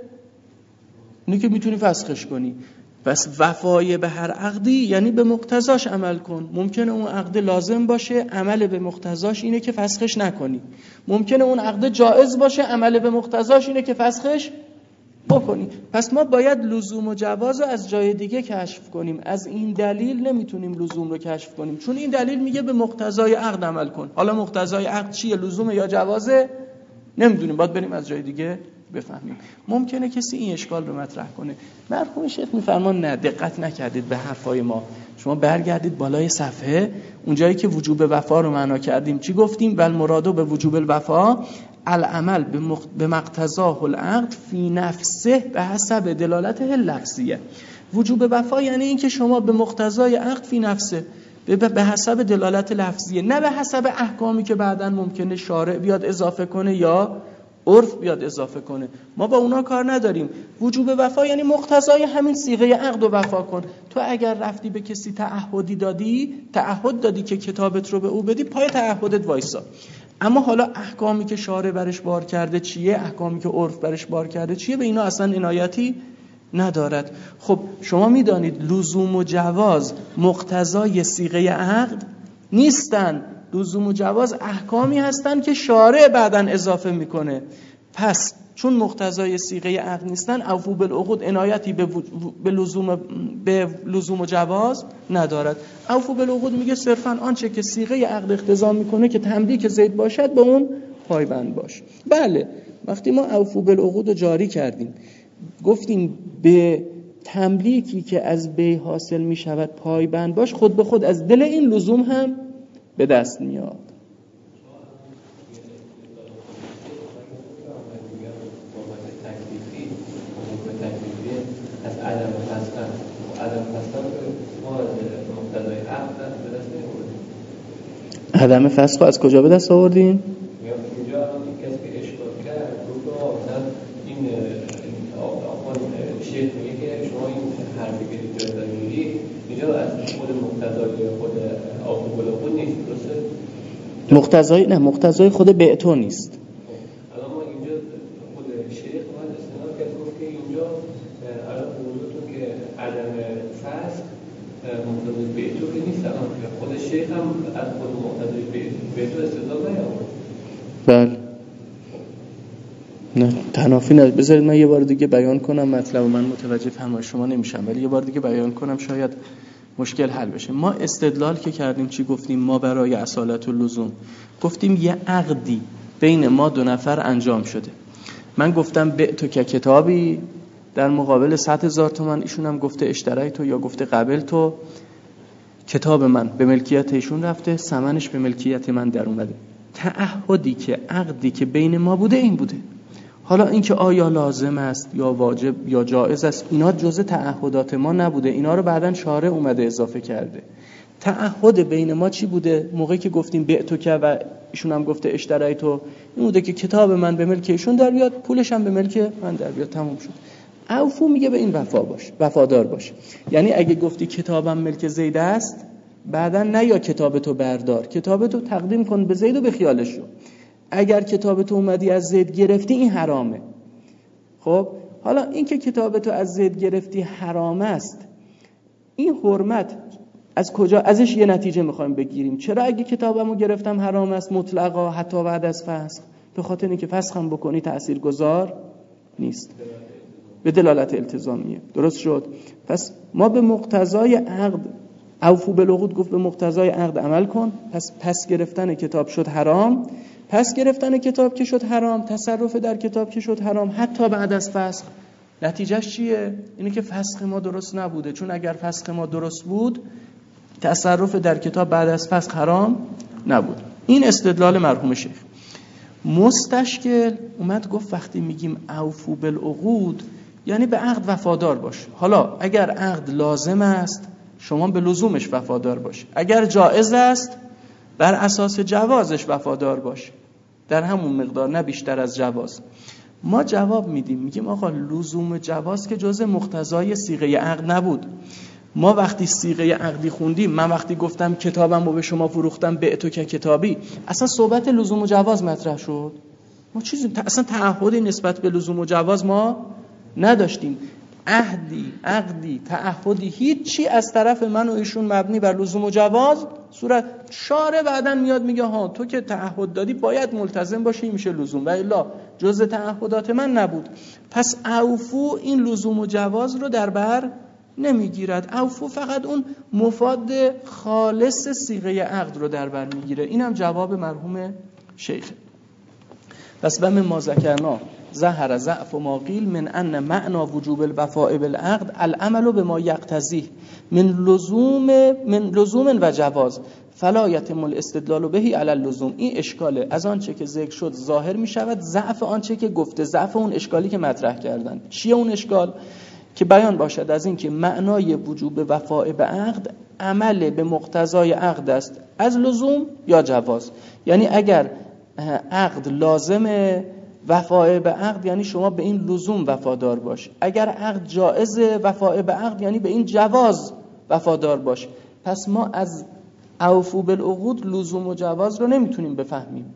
اینه که میتونی فسخش کنی. پس وفای به هر عقدی یعنی به مقتضاش عمل کن. ممکنه اون عقد لازم باشه، عمل به مقتضاش اینه که فسخش نکنی. ممکنه اون عقد جائز باشه، عمل به مقتضاش اینه که فسخش بکنی. پس ما باید لزوم و جواز رو از جای دیگه کشف کنیم. از این دلیل نمیتونیم لزوم رو کشف کنیم، چون این دلیل میگه به مقتضای عقد عمل کن. حالا مقتضای عقد چیه؟ لزوم یا جوازه؟ نمیدونیم، باید بریم از جای دیگه بفهمیم. ممکنه کسی این اشکال رو مطرح کنه. مرحوم شیخ میفرمان نه، دقت نکردید به حرفای ما. شما برگردید بالای صفحه، اونجایی که وجوب وفا رو معنا کردیم چی گفتیم؟ بل مرادو به وجوب الوفا العمل به مقتضاه العقد فی نفسه به حسب دلالته اللفظیه. وجوب وفا یعنی این که شما به مقتضای عقد فی نفسه، به حسب دلالت لفظیه، نه به حسب احکامی که بعداً ممکنه شارع بیاد اضافه کنه یا عرف بیاد اضافه کنه. ما با اونا کار نداریم. وجوب وفا یعنی مقتضای همین صیغه عقد و وفا کن. تو اگر رفتی به کسی تعهدی دادی، تعهد دادی که کتابت رو به او بدی، پای تعهدت وایسا. اما حالا احکامی که شارع برش بار کرده چیه، احکامی که عرف برش بار کرده چیه، به اینا اصلا عنایتی ندارد. خب شما میدانید لزوم و جواز مقتضای صیغه عقد نیستن. لزوم و جواز احکامی هستن که شارع بعداً اضافه میکنه. پس چون مقتضای صیغه عقد نیستن، اوفو بالعقود عنایتی به لزوم و جواز ندارد. اوفو بالعقود میگه صرفاً آنچه که صیغه عقد اقتضا میکنه که تملیک زید باشد به اون پایبند باش. بله، وقتی ما اوفو بالعقود رو جاری کردیم، گفتیم به تملیکی که از بیع حاصل میشود پایبند باش، خود به خود از دل این لزوم هم به دست میاد. عدم فسخ از کجا به دست آوردین؟ اینجا کسی که اشکال کرد گفت این آقا شیخ میگه که شما این حرفی که جدا میگی اینجا از خود مقتضای خود اوفو بالعقود نیست، درسته؟ مقتضای نه، مقتضای خود بعتو نیست. الان ما اینجا خود شیخ اومد استناد کرد گفت که اینجا عرض حضورتون که عدم فسخ شیخ هم از خود مقتضای بیت استدلال نیاورد. بله نه تنافی نه. بذارید من یه بار دیگه بیان کنم مطلب. من متوجه فهم شما نمیشم ولی یه بار دیگه بیان کنم شاید مشکل حل بشه. ما استدلال که کردیم چی گفتیم؟ ما برای اصالت و لزوم گفتیم یه عقدی بین ما دو نفر انجام شده. من گفتم بعت که کتابی در مقابل 100,000 تومان، ایشون هم گفته اشترای تو یا گفته قبل تو، کتاب من به ملکیت ایشون رفته، ثمنش به ملکیت من در اومده. تعهدی که عقدی که بین ما بوده این بوده. حالا اینکه آیا لازم است یا واجب یا جایز است اینا جزء تعهدات ما نبوده، اینا رو بعداً شارع اومده اضافه کرده. تعهد بین ما چی بوده؟ موقعی که گفتیم بعتو که و ایشون هم گفته اشترای تو، این بوده که کتاب من به ملک ایشون در بیاد، پولش هم به ملک من در بیاد، تموم شد. عفو میگه به این وفادار باش. یعنی اگه گفتی کتابم ملک زید است، بعداً نه یا کتاب تو بردار، کتاب تو تقدیم کن به زید و به خیالش رو. اگر کتاب تو اومدی از زید گرفتی این حرامه. خب حالا این که کتاب تو از زید گرفتی حرام است، این حرمت از کجا؟ ازش یه نتیجه میخوایم بگیریم. چرا اگه کتابمو گرفتم حرام است مطلقا حتی بعد از فسخ؟ به خاطر اینکه فسخم بکنی تاثیرگذار نیست، به دلالت التزامیه. درست شد؟ پس ما به مقتضای عقد، اوفو بالعقود گفت به مقتضای عقد عمل کن. پس گرفتن کتاب شد حرام، پس گرفتن کتاب که شد حرام، تصرف در کتاب که شد حرام حتی بعد از فسخ. نتیجهش چیه؟ اینه که فسخ ما درست نبوده، چون اگر فسخ ما درست بود تصرف در کتاب بعد از فسخ حرام نبود. این استدلال مرحوم شیخ. مستشکل اومد گفت وقتی میگیم اوفو بالعقود یعنی به عقد وفادار باش. حالا اگر عقد لازم است شما به لزومش وفادار باش، اگر جایز است بر اساس جوازش وفادار باش، در همون مقدار نه بیشتر از جواز. ما جواب میدیم میگیم آقا لزوم جواز که جزء مقتضای صیغه عقد نبود. ما وقتی صیغه عقدی خوندیم، من وقتی گفتم کتابمو به شما فروختم بعتو که کتابی، اصلا صحبت لزوم و جواز مطرح شد. ما چیزی اصلا تعهدی نسبت به لزوم و جواز ما نداشتیم. عقدی تعهدی هیچی از طرف من و ایشون مبنی بر لزوم و جواز صورت شارع بعداً میاد میگه ها تو که تعهد دادی باید ملتزم باشی، میشه لزوم، و الا جزء تعهدات من نبود. پس اوفو این لزوم و جواز رو در بر نمیگیرد. اوفو فقط اون مفاد خالص صیغه عقد رو در بر میگیره. اینم جواب مرحوم شیخ. پس بم ما ذکرنا ظهر ضعف ما قیل من ان معنا وجوب الوفاء بالعقد العمل بما یقتضیه من لزوم و جواز فلا یتم الاستدلال به علی اللزوم. این اشکاله. از آنچه که ذکر شد ظاهر می شود ضعف آنچه که گفته، ضعف اون اشکالی که مطرح کردن. چیه اون اشکال؟ که بیان باشد از این که معنای وجوب وفاء به عقد عمل به مقتضای عقد است از لزوم یا جواز. یعنی اگر عقد لازمه وفاء به عقد یعنی شما به این لزوم وفادار باش، اگر عقد جائز وفاء به عقد یعنی به این جواز وفادار باش. پس ما از اوفو بالعقود لزوم و جواز رو نمیتونیم بفهمیم.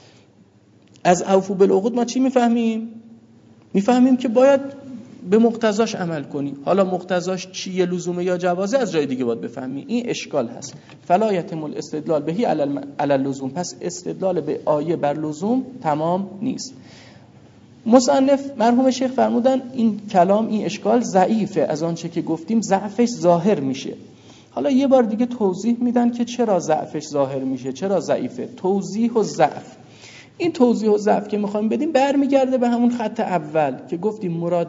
از اوفو بالعقود ما چی میفهمیم؟ میفهمیم که باید به مقتضاش عمل کنی. حالا مقتضاش چیه، لزومه یا جوازه، از جای دیگه باید بفهمی. این اشکال هست. فلا یتم الاستدلال بهی علی اللزوم. پس استدلال به آیه بر لزوم تمام نیست. مصنف مرحوم شیخ فرمودن این کلام، این اشکال ضعیفه. از آنچه که گفتیم ضعفش ظاهر میشه. حالا یه بار دیگه توضیح میدن که چرا ضعفش ظاهر میشه، چرا ضعیفه. توضیح و ضعف. این توضیح و ضعف که میخوایم بدیم برمیگرده به همون خط اول که گفتیم مراد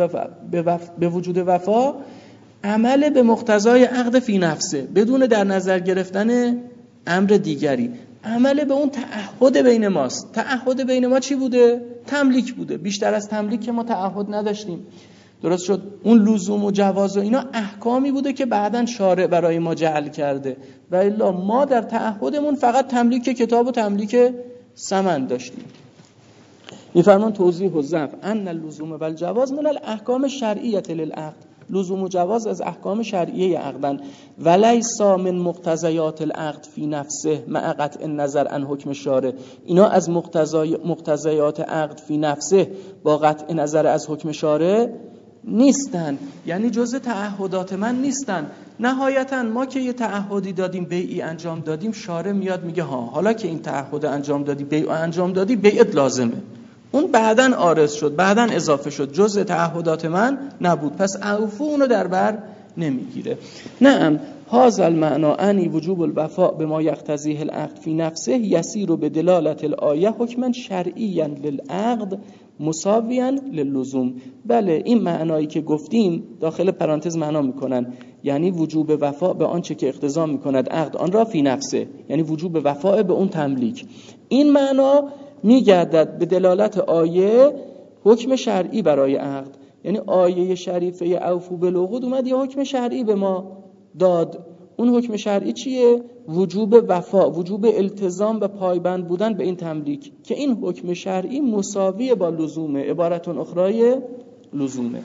به وجود وفا عمل به مقتضای عقد فی نفسه بدون در نظر گرفتن امر دیگری. عمل به اون تعهد بین ماست. تعهد بین ما چی بوده؟ تملیک بوده. بیشتر از تملیک که ما تعهد نداشتیم. درست شد؟ اون لزوم و جواز و اینا احکامی بوده که بعداً شارع برای ما جعل کرده، و الا ما در تعهدمون فقط تملیک کتاب و تملیک ثمن داشتیم. میفرمان توضیح و ضعف ان اللزوم و الجواز من الاحکام شرعیه للعقد. لزوم و جواز از احکام شرعیه عقدن ولیس من مقتضیات العقد فی نفسه مع قطع النظر عن حکم شارع. اینا از مقتضیات عقد فی نفسه با قطع نظر از حکم شارع نیستن، یعنی جزء تعهدات من نیستن. نهایتا ما که یه تعهدی دادیم، بیعی انجام دادیم، شارع میاد میگه ها حالا که این تعهد انجام دادی، بیع انجام دادی، بیعت لازمه. اون بعدن عارض شد، بعدن اضافه شد، جزء تعهدات من نبود، پس عفو اونو در بر نمیگیره. نعم هذا المعنى انی وجوب الوفاء بما یقتضیه العقد فی نفسه یسیر بدلالة الآیه حکما شرعیا للعقد مساویا للزوم. بله این معنایی که گفتیم داخل پرانتز معنا میکنن، یعنی وجوب وفا به آنچه که اقتضا میکند عقد آن را فی نفسه، یعنی وجوب وفا به اون تملیک. این معنا میگردد به دلالت آیه حکم شرعی برای عقد، یعنی آیه شریفه اوفوا بالعقود اومد یه حکم شرعی به ما داد. اون حکم شرعی چیه؟ وجوب وفا، وجوب التزام و پایبند بودن به این تملیک، که این حکم شرعی مساوی با لزومه، عبارتون اخرای لزومه.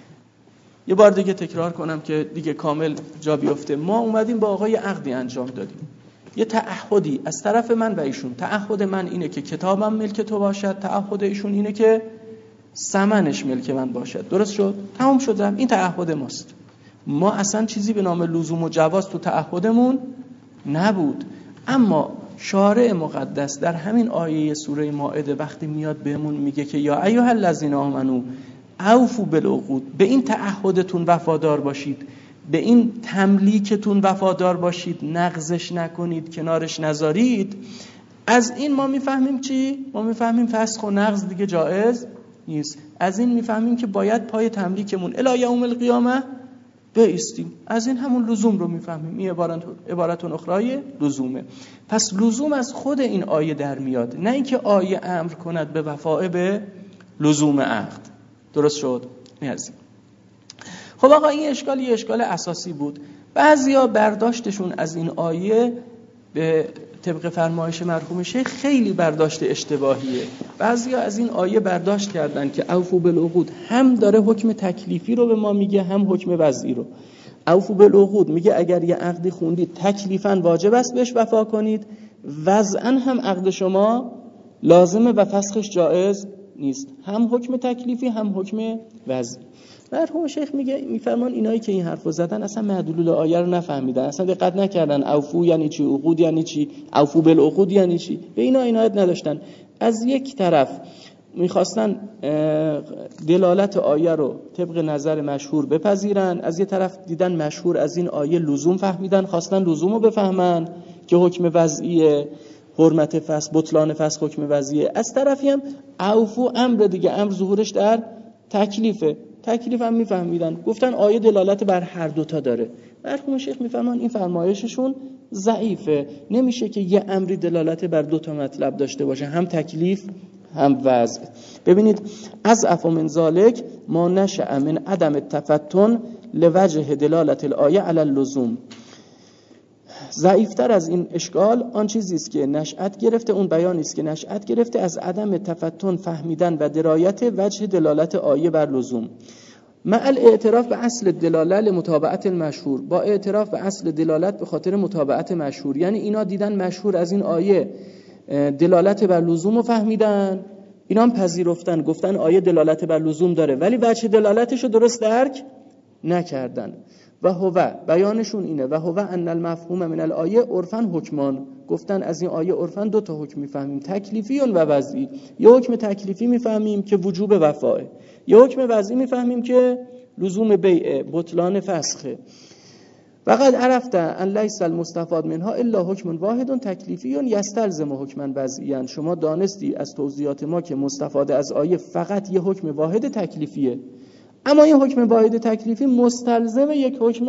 یه بار دیگه تکرار کنم که دیگه کامل جا بیفته. ما اومدیم با آقای عقدی انجام دادیم، یه تعهدی از طرف من و ایشون. تعهد من اینه که کتابم ملک تو باشد، تعهد ایشون اینه که ثمنش ملک من باشد. درست شد؟ تمام شد. این تعهد ماست. ما اصلا چیزی به نام لزوم و جواز تو تعهدمون نبود. اما شارع مقدس در همین آیه سوره مائده وقتی میاد بهمون میگه که یا ایها الذین آمنو اوفوا بالعقود، به این تعهدتون وفادار باشید، به این تملیکتون وفادار باشید، نقضش نکنید، کنارش نذارید. از این ما میفهمیم چی؟ ما میفهمیم فسخ و نقض دیگه جایز نیست. از این میفهمیم که باید پای تملیکمون الی یوم القیامه بایستیم. از این همون لزوم رو میفهمیم. این عبارتون اخرای لزومه. پس لزوم از خود این آیه در میاد، نه اینکه آیه امر کند به وفاء به لزوم عقد. درست شد؟ نیازی. خب آقا این اشکال یه اشکال اساسی بود. بعضیا برداشتشون از این آیه به طبق فرمایش مرحوم شیخ خیلی برداشت اشتباهیه. بعضیا از این آیه برداشت کردن که اوفوا بالعقود هم داره حکم تکلیفی رو به ما میگه، هم حکم وضعی رو. اوفوا بالعقود میگه اگر یه عقدی خوندید تکلیفاً واجب است بهش وفا کنید، وضعاً هم عقد شما لازمه و فسخش جایز نیست. هم حکم تکلیفی هم حکم وضعی. مرحوم شیخ میفرمان اینایی که این حرفو زدن اصلا مدلول آیه رو نفهمیدن، اصلا دقت نکردن اوفو یعنی چی، عقود یعنی چی، اوفو بالعقود یعنی چی، به اینا عنایت نداشتن. از یک طرف میخواستن دلالت آیه رو طبق نظر مشهور بپذیرن، از یک طرف دیدن مشهور از این آیه لزوم فهمیدن، خواستن لزوم رو بفهمن که حکم وضعیه، حرمت فسخ، بطلان فسخ حکم وضعیه. از طرفی هم اوفو امر دیگه، امر ظهورش در تکلیفه، تکلیف هم میفهمیدن، گفتن آیه دلالت بر هر دوتا داره. مرحوم شیخ میفرمان این فرمایششون ضعیفه. نمیشه که یه امری دلالت بر دوتا مطلب داشته باشه، هم تکلیف هم وضع. ببینید اضعف من ذالک ما نشأ من عدم التفتن لوجه دلالت الآیه علی اللزوم. ضعیفتر از این اشکال آن چیزی است که نشأت گرفته، اون بیانی است که نشأت گرفته از عدم تفتن فهمیدن و درایت وجه دلالت آیه بر لزوم، مع الاعتراف به اصل دلاله لمتابعت المشهور، با اعتراف به اصل دلالت به خاطر متابعت مشهور. یعنی اینا دیدن مشهور از این آیه دلالت بر لزوم رو فهمیدن، اینا هم پذیرفتن، گفتن آیه دلالت بر لزوم داره، ولی وجه دلالتش رو درست درک نکردن. و هو بیانشون اینه، و هو ان المفهوم من الآیه عرفاً حکمان، گفتن از این آیه عرفاً دو تا حکم میفهمیم، تکلیفی و وضعی. یه حکم تکلیفی میفهمیم که وجوب وفاه، یه حکم وضعی میفهمیم که لزوم بیع، بطلان فسخه. وقد عرفت ان لیس المستفاد منها الا حکم واحد تکلیفی یستلزم حکما وضعیا. شما دانستی از توضیحات ما که مستفاد از آیه فقط یه حکم واحد تکلیفیه، اما این حکم واحد تکلیفی مستلزم یک حکم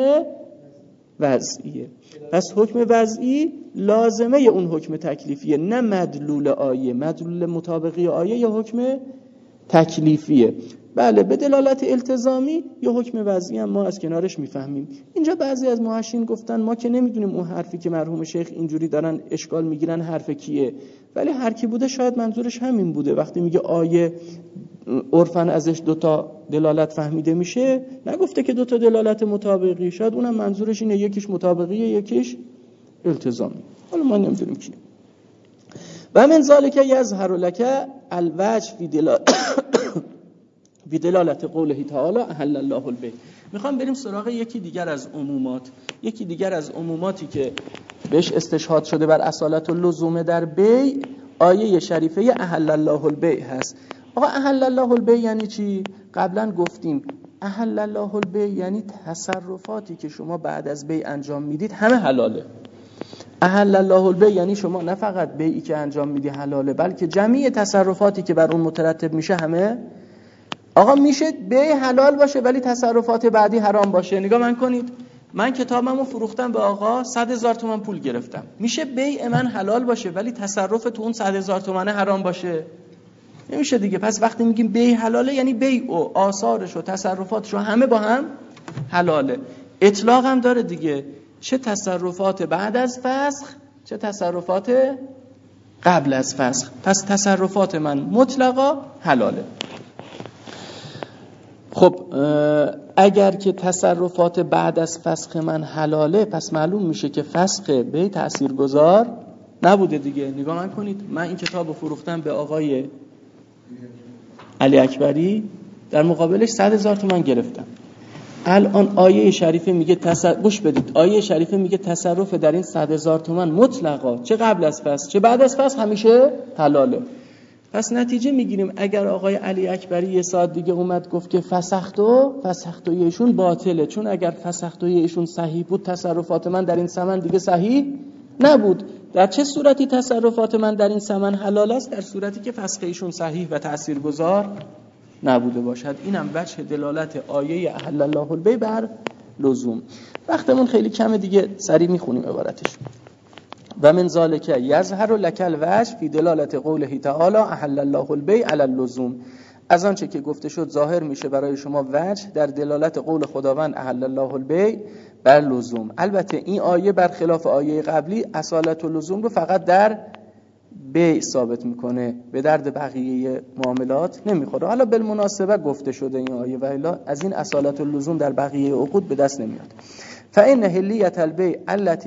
وضعیه. پس حکم وضعی لازمه اون حکم تکلیفیه، نه مدلول آیه. مدلول مطابقی آیه یا حکم تکلیفیه. بله به دلالت التزامی یا حکم وضعی هم ما از کنارش میفهمیم. اینجا بعضی از محشین گفتن ما که نمیدونیم اون حرفی که مرحوم شیخ اینجوری دارن اشکال میگیرن حرف کیه، ولی هر کی بوده شاید منظورش همین بوده. وقتی میگه آیه عرفاً ازش دوتا دلالت فهمیده میشه، نگفته که دوتا دلالت مطابقی، شاید اونم منظورش اینه یکیش مطابقیه یکیش التزامی، حالا ما نمیدونیم چیه. و من ذالک یظهر لک الوجه فی بی دلالت قوله تعالی احل الله البیع. میخوام بریم سراغ یکی دیگر از عموماتی که بهش استشهاد شده بر اصالت و لزوم در بیع، آیه شریفه احل الله البیع هست. آقا احل الله البیع یعنی چی؟ قبلا گفتیم احل الله البیع یعنی تصرفاتی که شما بعد از بیع انجام میدید همه حلاله. احل الله البیع یعنی شما نه فقط بیعی که انجام میدی حلاله، بلکه جمعی تصرفاتی که بر اون مترتب میشه همه. آقا میشه بیع حلال باشه ولی تصرفات بعدی حرام باشه. نگاه من کنید، من کتابمو فروختم به آقا 100,000 تومان پول گرفتم. میشه بیع من حلال باشه ولی تصرف تو اون 100,000 تومانه حرام باشه؟ نمیشه دیگه. پس وقتی میگیم بیع حلاله یعنی بیع و آثارش و تصرفاتش همه با هم حلاله. اطلاق هم داره دیگه، چه تصرفات بعد از فسخ چه تصرفات قبل از فسخ. پس تصرفات من مطلقا حلاله. خب اگر که تصرفات بعد از فسخ من حلاله، پس معلوم میشه که فسخ بیع تاثیرگذار نبوده دیگه. نگاه من کنید، من این کتابو فروختم به آقای علی اکبری، در مقابلش 100,000 تومان گرفتم. الان آیه شریفه میگه گوش بدید، آیه شریفه میگه تصرف در این 100,000 تومان مطلقا چه قبل از فسخ چه بعد از فسخ همیشه حلاله. پس نتیجه میگیریم اگر آقای علی اکبری یه ساعت دیگه اومد گفت که فسختوی ایشون باطله، چون اگر فسختوی ایشون صحیح بود تصرفات من در این ثمن دیگه صحیح نبود. در چه صورتی تصرفات من در این ثمن حلال است؟ در صورتی که فسخ ایشون صحیح و تاثیرگذار نبوده باشد. اینم وجه دلالت آیه احل الله البیع بر لزوم. وقتمون خیلی کمه دیگه، سریع میخونیم عبارتش. و من ذالک یظهر لک الوجه فی دلالت قوله تعالی احل الله البیع علی اللزوم. از آنچه که گفته شد ظاهر میشه برای شما وجه در دلالت قول خداوند احل الله البیع بر لزوم. البته این آیه برخلاف آیه قبلی اصالت و لزوم رو فقط در بیع ثابت میکنه، به درد بقیه معاملات نمیخوره. حالا بالمناسبه گفته شده این آیه و الا از این اصالت و لزوم در بقیه عقود به دست نمیاد. فإن هلیت البیع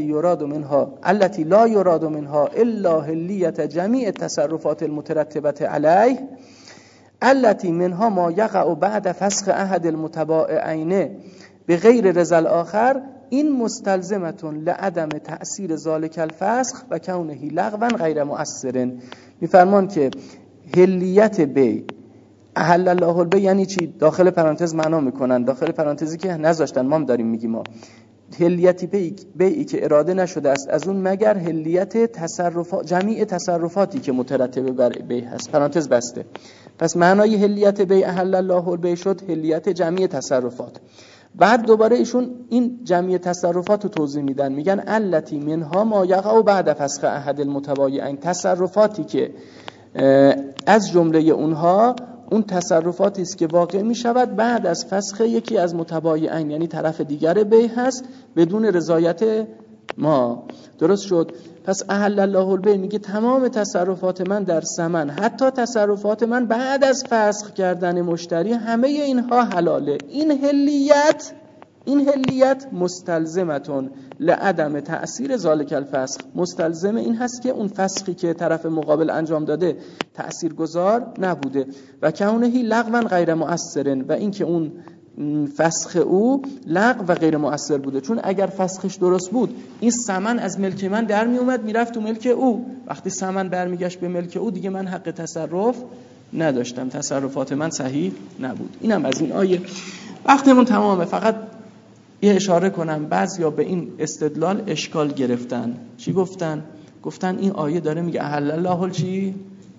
التي لا يراد منها الا هلیت جمیع التصرفات المترتبه علیه التي منها ما یقع بعد فسخ احد المتبايعين بغیر رضا الآخر این مستلزمتون لعدم تأثیر ذالک الفسخ و کونه لغوا غیر مؤثر. میفرمان که هلیت بیع احل الله البیع یعنی چی؟ داخل پرانتز معنا میکنن، داخل پرانتزی که نذاشتن ما هم داریم میگیم ما. هلیت بیعی که اراده نشده است از اون مگر هلیت جمیع تصرفاتی که مترتب بر بیع هست. پرانتز بسته. پس معنای هلیت بیع احل الله البیع شد هلیت جمیع تصرفات. بعد دوباره ایشون این جمعی تصرفات رو توضیح میدن، میگن التی منها ما یقع بعد فسخ احد المتبايعين، تصرفاتی که از جمله اونها اون تصرفاتی است که واقع میشود بعد از فسخ یکی از متبايعين، یعنی طرف دیگر بیع هست بدون رضایت ما. درست شد؟ پس احل الله البیع میگه تمام تصرفات من در ثمن، حتی تصرفات من بعد از فسخ کردن مشتری، همه اینها حلاله. این هلیت مستلزمتون لعدم تأثیر ذالک الفسخ، مستلزم این هست که اون فسخی که طرف مقابل انجام داده تأثیرگذار نبوده و کونهی لغوا غیر مؤثر، و این که اون فسخ او لغو و غیر مؤثر بوده. چون اگر فسخش درست بود این ثمن از ملک من در می اومد میرفت تو ملک او، وقتی ثمن برمیگشت به ملک او دیگه من حق تصرف نداشتم، تصرفات من صحیح نبود. اینم از این آیه. وقتمون تمامه، فقط یه اشاره کنم. بعضیا به این استدلال اشکال گرفتن. چی گفتن؟ گفتن این آیه داره میگه احل الله چی؟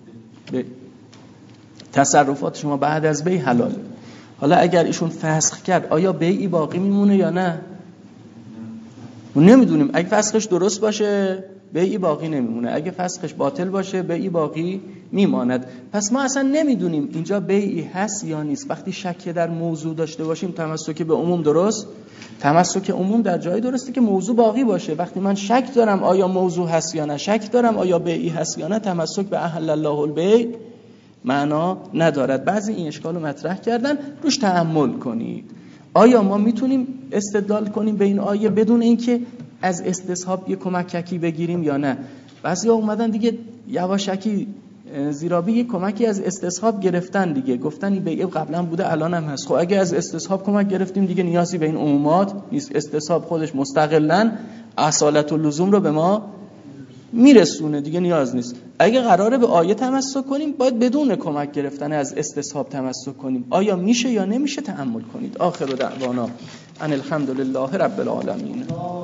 تصرفات شما بعد از بیع حلاله. حالا اگر ایشون فسخ کرد آیا بیعی باقی میمونه یا نه؟ ما نمیدونیم. اگه فسخش درست باشه بیعی باقی نمیمونه، اگه فسخش باطل باشه بیعی باقی میماند. پس ما اصلا نمیدونیم اینجا بیعی هست یا نیست. وقتی شک در موضوع داشته باشیم تمسک به عموم درست، تمسک عموم در جای درسته که موضوع باقی باشه. وقتی من شک دارم آیا موضوع هست یا نه، شک دارم آیا بیعی هست یا نه، تمسک به احل الله البیع معنا ندارد. بعضی این اشکالو مطرح کردن، روش تأمل کنید. آیا ما میتونیم استدلال کنیم به این آیه بدون اینکه از استصحاب یه کمککی بگیریم یا نه؟ بعضیا اومدن دیگه یواشکی زیرابی یک کمکی از استصحاب گرفتن دیگه، گفتن این بیعه قبلا بوده الان هم هست. خب اگه از استصحاب کمک گرفتیم دیگه نیازی به این عمومات نیست، استصحاب خودش مستقلاً اصالت و لزوم رو به ما میرسونه دیگه، نیاز نیست. اگه قراره به آیه تمسک کنیم باید بدون کمک گرفتن از استصحاب تمسک کنیم. آیا میشه یا نمیشه تأمل کنید. آخر دعوانا ان الحمدلله رب العالمین.